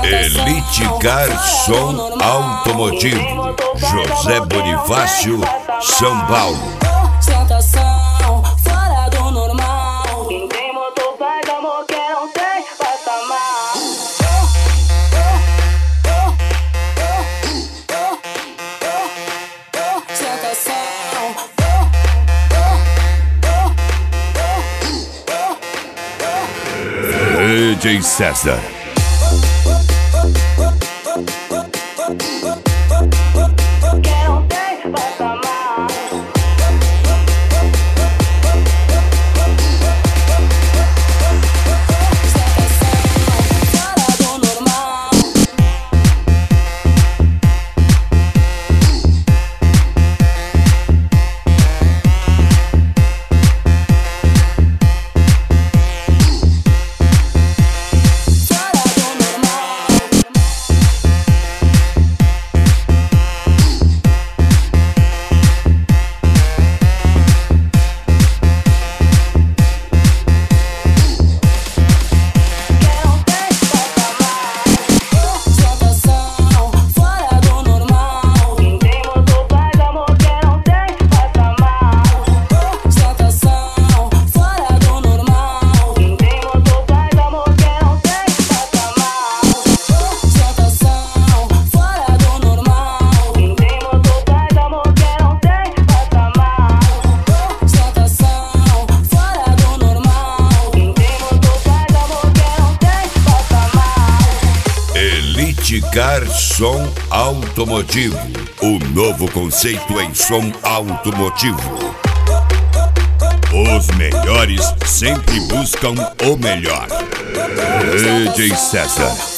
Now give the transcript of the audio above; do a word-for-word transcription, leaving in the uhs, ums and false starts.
Elite Garçom Automotivo, José Bonifácio, São Paulo. Ostentação fora do normal. Quem tem motor faz amor, quem não tem passa mal. Ostentação. D J César. Quem não tem passa mal. Elite Garçom Automotivo, o novo conceito em som automotivo. Os melhores sempre buscam o melhor. D J César.